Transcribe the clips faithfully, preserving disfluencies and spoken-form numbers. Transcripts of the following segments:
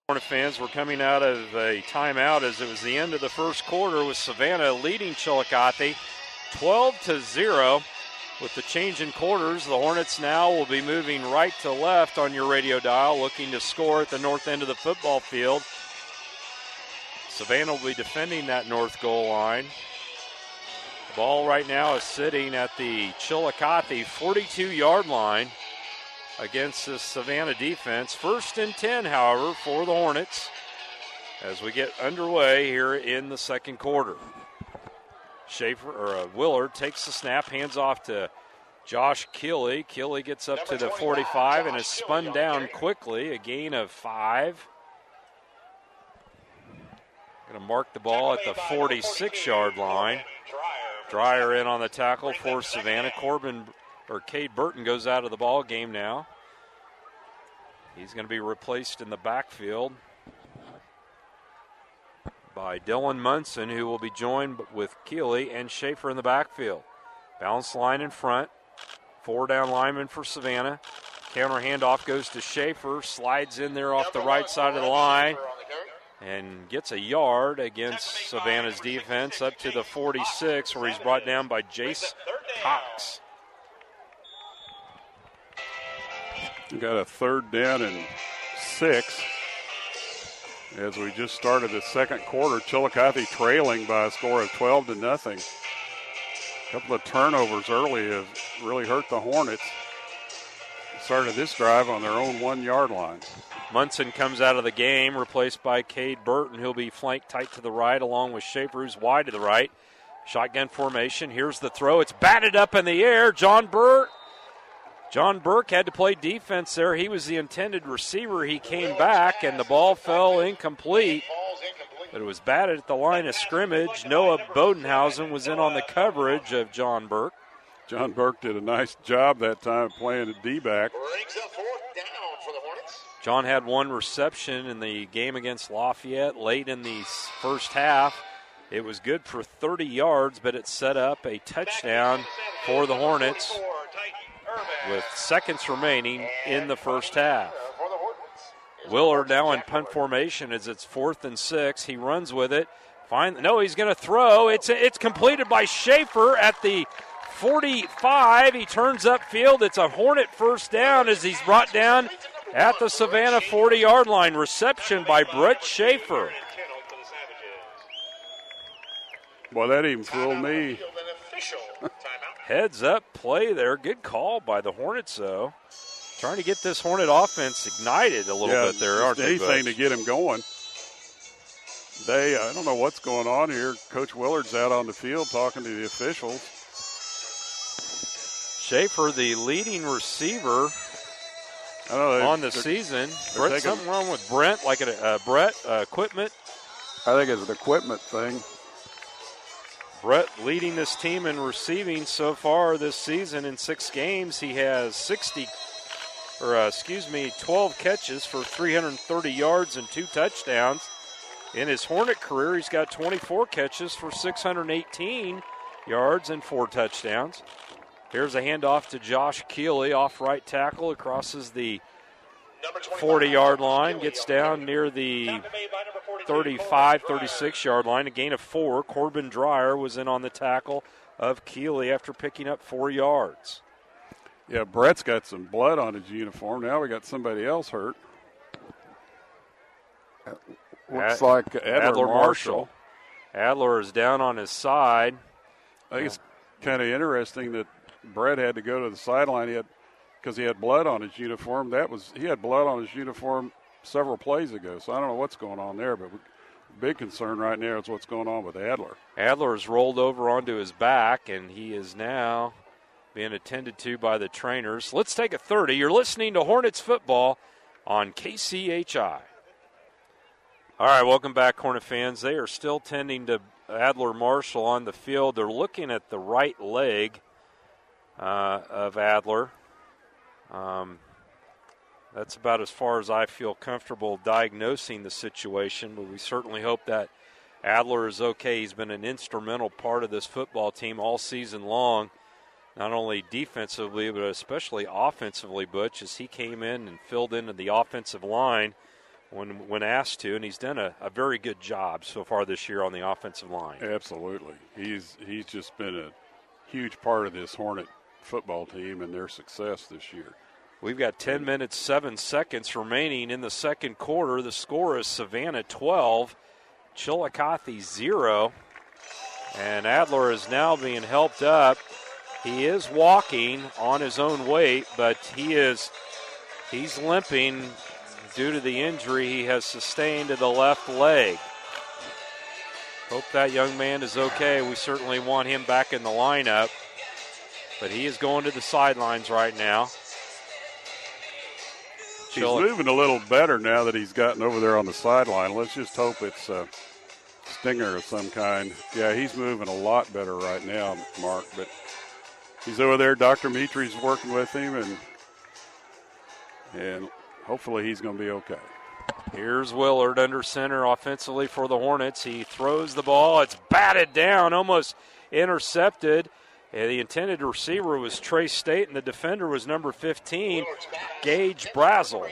Hornet fans, we're coming out of a timeout as it was the end of the first quarter with Savannah leading Chillicothe twelve to zero. With the change in quarters, the Hornets now will be moving right to left on your radio dial, looking to score at the north end of the football field. Savannah will be defending that north goal line. The ball right now is sitting at the Chillicothe forty-two-yard line against the Savannah defense. First and ten, however, for the Hornets as we get underway here in the second quarter. Schaefer, or uh, Willard takes the snap, hands off to Josh Keeley. Keeley gets up to the forty-five and is spun down quickly, a gain of five. Going to mark the ball at the forty-six-yard line. Dreyer in on the tackle for Savannah. Corbin, or Cade Burton goes out of the ball game now. He's going to be replaced in the backfield by Dylan Munson, who will be joined with Keeley and Schaefer in the backfield. Balanced line in front. Four down linemen for Savannah. Counter handoff goes to Schaefer. Slides in there off the right side of the line and gets a yard against Savannah's defense up to the forty-six, where he's brought down by Jace Cox. We got a third down and six. As we just started the second quarter, Chillicothe trailing by a score of twelve to nothing. A couple of turnovers early have really hurt the Hornets. Started this drive on their own one-yard line. Munson comes out of the game, replaced by Cade Burton. He'll be flanked tight to the right, along with Schaefer, who's wide to the right. Shotgun formation. Here's the throw. It's batted up in the air. John Burke. John Burke had to play defense there. He was the intended receiver. He came back, and the ball fell incomplete. But it was batted at the line of scrimmage. Noah Bodenhausen was in on the coverage of John Burke. John Burke did a nice job that time playing a D-back. John had one reception in the game against Lafayette late in the first half. It was good for thirty yards, but it set up a touchdown for the Hornets with seconds remaining in the first half. Willard now in punt formation as it's fourth and six. He runs with it. Find, no, he's going to throw. It's it's completed by Schaefer at the forty-five. He turns upfield. It's a Hornet first down as he's brought down at the Savannah forty-yard line. Reception by Brett Schaefer. Boy, that even fooled me. Heads up play there. Good call by the Hornets, though. Trying to get this Hornet offense ignited a little yeah, bit there, aren't they? Anything to get him going. They, I don't know what's going on here. Coach Willard's out on the field talking to the officials. Schaefer, the leading receiver I know, they, on the season. Brett, taking, something wrong with Brent, like a uh, Brett uh, equipment? I think it's an equipment thing. Brett leading this team in receiving so far this season in six games. He has sixty, or uh, excuse me, twelve catches for three hundred thirty yards and two touchdowns. In his Hornet career, he's got twenty-four catches for six hundred eighteen yards and four touchdowns. Here's a handoff to Josh Keeley, off right tackle, crosses the forty-yard line, gets down near the thirty-five, thirty-six-yard line, a gain of four. Corbin Dreyer was in on the tackle of Keeley after picking up four yards. Yeah, Brett's got some blood on his uniform. Now we got somebody else hurt. Looks Ad- like Adler, Adler Marshall. Marshall. Adler is down on his side. I think it's kind of interesting that Brett had to go to the sideline. He had because he had blood on his uniform. That was he had blood on his uniform several plays ago. So I don't know what's going on there, but big concern right now is what's going on with Adler. Adler is rolled over onto his back, and he is now being attended to by the trainers. Let's take a thirty. You're listening to Hornets football on K C H I. All right, welcome back, Hornet fans. They are still tending to Adler Marshall on the field. They're looking at the right leg uh, of Adler. Um, that's about as far as I feel comfortable diagnosing the situation, but we certainly hope that Adler is okay. He's been an instrumental part of this football team all season long, not only defensively, but especially offensively, Butch, as he came in and filled into the offensive line when when asked to, and he's done a, a very good job so far this year on the offensive line. Absolutely. He's he's just been a huge part of this Hornet football team and their success this year. We've got ten minutes, seven seconds remaining in the second quarter. The score is Savannah twelve, Chillicothe zero. And Adler is now being helped up. He is walking on his own weight, but he is he's limping due to the injury he has sustained to the left leg. Hope that young man is okay. We certainly want him back in the lineup. But he is going to the sidelines right now. He's moving a little better now that he's gotten over there on the sideline. Let's just hope it's a stinger of some kind. Yeah, he's moving a lot better right now, Mark. But he's over there. Doctor Mitri's working with him, and and hopefully he's going to be okay. Here's Willard under center offensively for the Hornets. He throws the ball. It's batted down, almost intercepted. And the intended receiver was Trey State, and the defender was number fifteen, Gage Brazel.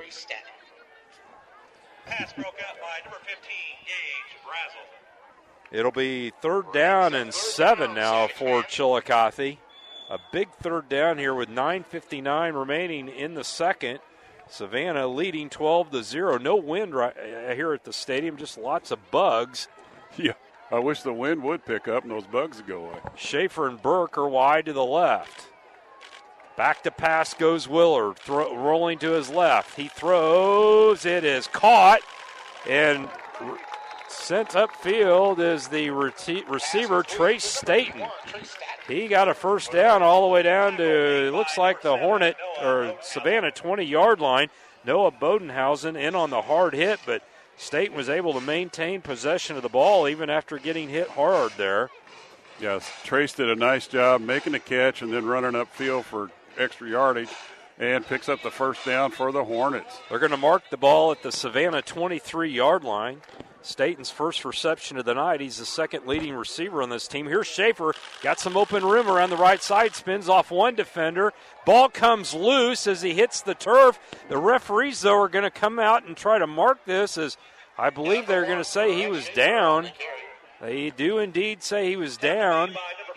Pass broke up by number fifteen, Gage Brazel. It'll be third down and seven now for Chillicothe. A big third down here with nine fifty-nine remaining in the second. Savannah leading twelve to zero. No wind right here at the stadium, just lots of bugs. Yeah, I wish the wind would pick up and those bugs would go away. Schaefer and Burke are wide to the left. Back to pass goes Willard, throw, rolling to his left. He throws. It is caught and sent upfield is the rete- receiver, Trace Staten. He got a first down all the way down to, it looks like the Hornet or Savannah twenty-yard line. Noah Bodenhausen in on the hard hit, but Staten was able to maintain possession of the ball even after getting hit hard there. Yes, Trace did a nice job making the catch and then running upfield for extra yardage and picks up the first down for the Hornets. They're going to mark the ball at the Savannah twenty-three-yard line. Staten's first reception of the night. He's the second leading receiver on this team. Here's Schaefer. Got some open room around the right side. Spins off one defender. Ball comes loose as he hits the turf. The referees, though, are going to come out and try to mark this as I believe they're going to say he was down. They do indeed say he was down.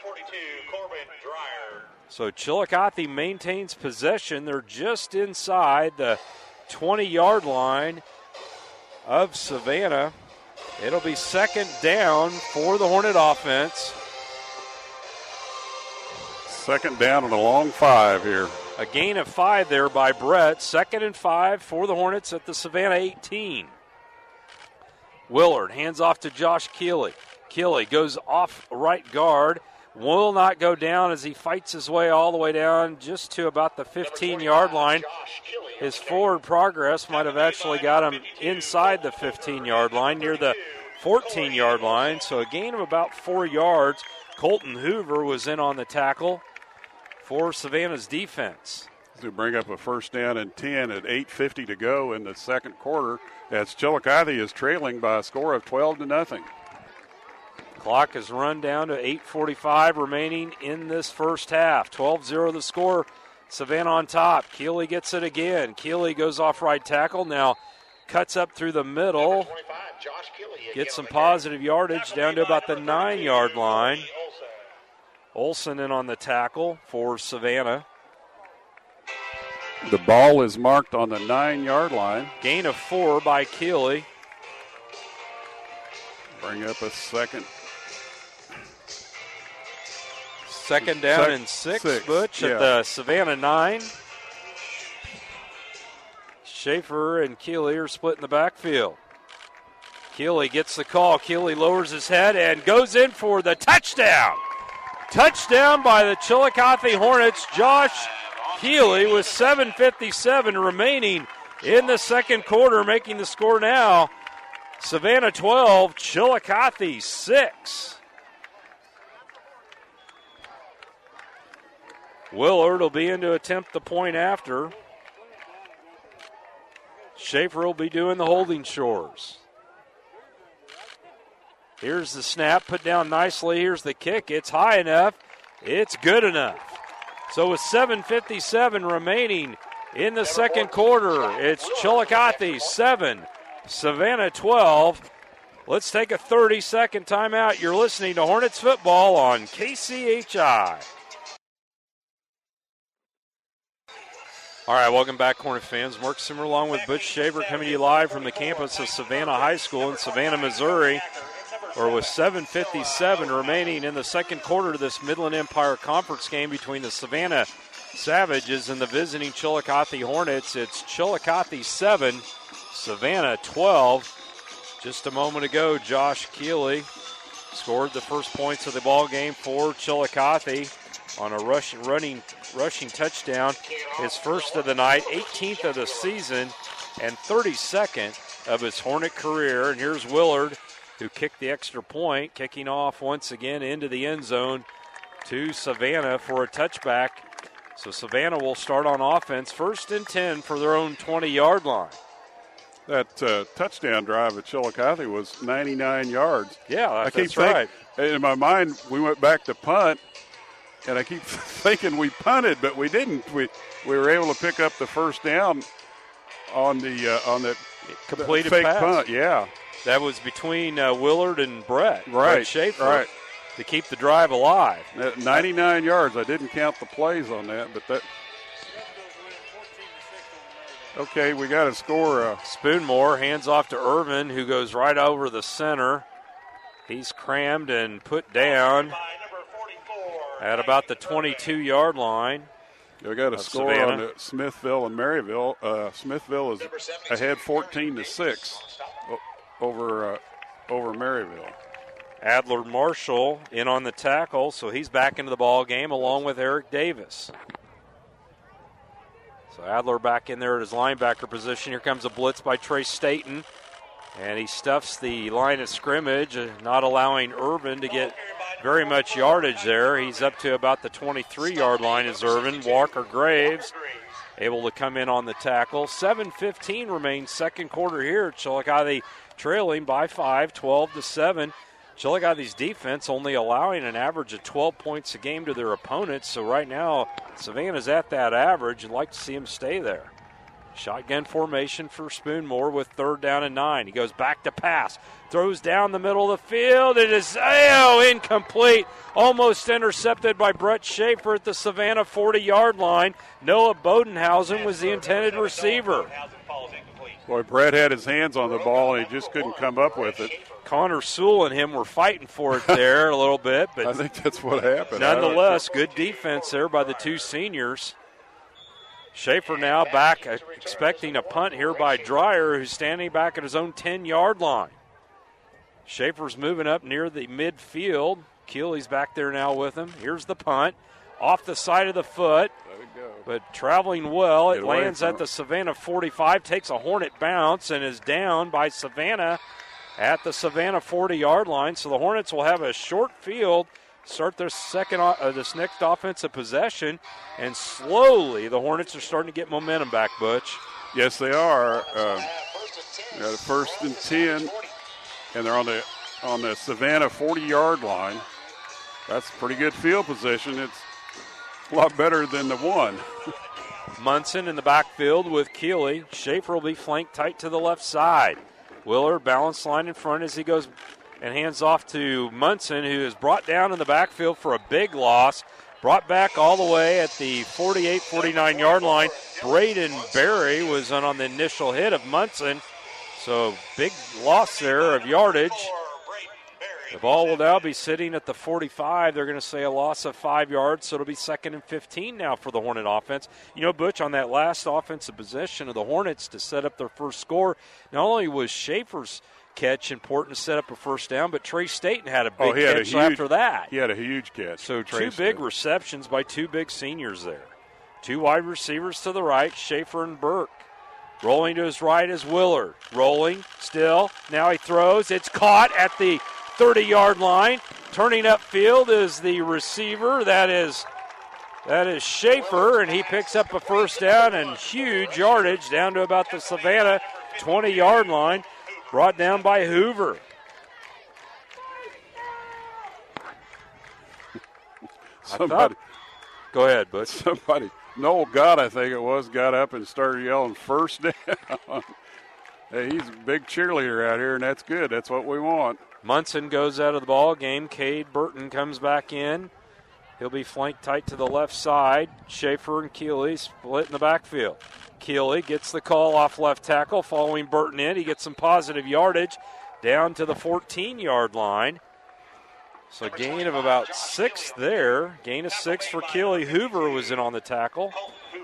So Chillicothe maintains possession. They're just inside the twenty-yard line of Savannah. It'll be second down for the Hornet offense. Second down and a long five here. A gain of five there by Brett. Second and five for the Hornets at the Savannah eighteen. Willard hands off to Josh Keeley. Keeley goes off right guard. Will not go down as he fights his way all the way down just to about the fifteen-yard line. His forward progress might have actually got him inside the fifteen-yard line, near the fourteen-yard line. So a gain of about four yards. Colton Hoover was in on the tackle for Savannah's defense. To bring up a first down and ten at eight fifty to go in the second quarter, as Chillicothe is trailing by a score of twelve to nothing. Clock is run down to eight forty-five remaining in this first half. twelve zero the score. Savannah on top. Keeley gets it again. Keeley goes off right tackle. Now cuts up through the middle. Gets some positive yardage down to about the nine-yard line. Olson in on the tackle for Savannah. The ball is marked on the nine-yard line. Gain of four by Keeley. Bring up a second. Second down Sec- and six, six Butch, yeah. at the Savannah nine. Schaefer and Keeley are split in the backfield. Keeley gets the call. Keeley lowers his head and goes in for the touchdown. Touchdown by the Chillicothe Hornets. Josh Keeley with seven fifty-seven remaining in the second quarter, making the score now Savannah twelve, Chillicothe six. Willard will be in to attempt the point after. Schaefer will be doing the holding chores. Here's the snap, put down nicely. Here's the kick. It's high enough. It's good enough. So with seven fifty-seven remaining in the second quarter. It's Chillicothe seven, Savannah twelve. Let's take a thirty-second timeout. You're listening to Hornets football on K C H I. All right, welcome back, Hornet fans. Mark Simmer along with Butch Shaver coming to you live from the campus of Savannah High School in Savannah, Missouri, or with seven fifty-seven remaining in the second quarter of this Midland Empire Conference game between the Savannah Savages and the visiting Chillicothe Hornets. It's Chillicothe seven, Savannah twelve. Just a moment ago, Josh Keeley scored the first points of the ball game for Chillicothe on a rush, running, rushing touchdown. His first of the night, eighteenth of the season, and thirty-second of his Hornet career. And here's Willard, who kicked the extra point, kicking off once again into the end zone to Savannah for a touchback. So Savannah will start on offense, first and ten for their own twenty-yard line. That uh, touchdown drive at Chillicothe was ninety-nine yards. Yeah, I that's keep right. Think, in my mind, we went back to punt, and I keep thinking we punted, but we didn't. We we were able to pick up the first down on the uh, on the completed fake pass. punt. Yeah, that was between uh, Willard and Brett. Right, Brett Schaefer, right. To keep the drive alive. Uh, ninety-nine yards. I didn't count the plays on that, but that. Okay, we got to score. Uh, Spoonmore hands off to Irvin, who goes right over the center. He's crammed and put down at about the twenty-two-yard line. We got a score Savannah. on the Smithville and Maryville. Uh, Smithville is ahead fourteen to six over uh, over Maryville. Adler Marshall in on the tackle, so he's back into the ball game along with Eric Davis. So Adler back in there at his linebacker position. Here comes a blitz by Trey Staten, and he stuffs the line of scrimmage, not allowing Irvin to get very much yardage there. He's up to about the twenty-three-yard line is Irvin. Walker Graves able to come in on the tackle. seven fifteen remains second quarter here. Chillicothe trailing by five, twelve to seven. Chillicothe's defense only allowing an average of twelve points a game to their opponents. So right now, Savannah's at that average. You'd like to see him stay there. Shotgun formation for Spoonmore with third down and nine. He goes back to pass. Throws down the middle of the field. It is oh, incomplete. Almost intercepted by Brett Schaefer at the Savannah forty-yard line. Noah Bodenhausen was the intended receiver. Boy, Brett had his hands on the ball, and he just couldn't come up with it. Connor Sewell and him were fighting for it there a little bit. But I think that's what happened. Nonetheless, good defense there by the two seniors. Schaefer now back, expecting a punt here by Dreyer, who's standing back at his own ten-yard line. Schaefer's moving up near the midfield. Keeley's back there now with him. Here's the punt. Off the side of the foot, but traveling well. It lands at the Savannah forty-five, takes a Hornet bounce, and is down by Savannah at the Savannah forty-yard line. So the Hornets will have a short field, start their second, uh, this next offensive possession, and slowly the Hornets are starting to get momentum back, Butch. Yes, they are. Uh, got a first and ten, and they're on the on the Savannah forty-yard line. That's pretty good field position. It's a lot better than the one. Munson in the backfield with Keeley. Schaefer will be flanked tight to the left side. Willard balance line in front as he goes and hands off to Munson, who is brought down in the backfield for a big loss. Brought back all the way at the forty-eight, forty-nine-yard line. Braden Berry was on, on the initial hit of Munson. So big loss there of yardage. The ball will now be sitting at the forty-five. They're going to say a loss of five yards, so it'll be second and fifteen now for the Hornet offense. You know, Butch, on that last offensive possession of the Hornets to set up their first score, not only was Schaefer's catch important to set up a first down, but Trey Staten had a big oh, he had catch a huge, after that. He had a huge catch. So Trey two Staten. big receptions by two big seniors there. Two wide receivers to the right, Schaefer and Burke. Rolling to his right is Willard. Rolling, still. Now he throws. It's caught at the thirty-yard line. Turning upfield is the receiver. That is that is Schaefer, and he picks up a first down and huge yardage down to about the Savannah twenty-yard line, brought down by Hoover. Somebody, Go ahead, Butch. somebody, Noel Gott, I think it was, got up and started yelling first down. Hey, he's a big cheerleader out here, and that's good. That's what we want. Munson goes out of the ball game. Cade Burton comes back in. He'll be flanked tight to the left side. Schaefer and Keeley split in the backfield. Keeley gets the call off left tackle, following Burton in. He gets some positive yardage down to the fourteen-yard line. So a gain of about six there. Gain of six for Keeley. Hoover was in on the tackle.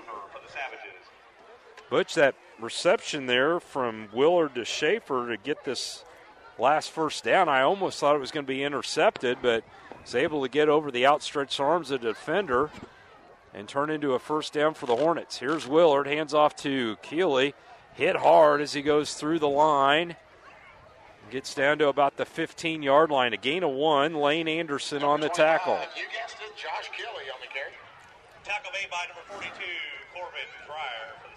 Butch, that reception there from Willard to Schaefer to get this last first down, I almost thought it was going to be intercepted, but was able to get over the outstretched arms of the defender and turn into a first down for the Hornets. Here's Willard, hands off to Keeley. Hit hard as he goes through the line. Gets down to about the fifteen-yard line. A gain of one. Lane Anderson on the tackle. You guessed it, Josh Keeley on the carry. Tackle made by number forty-two, Corbin Fryer.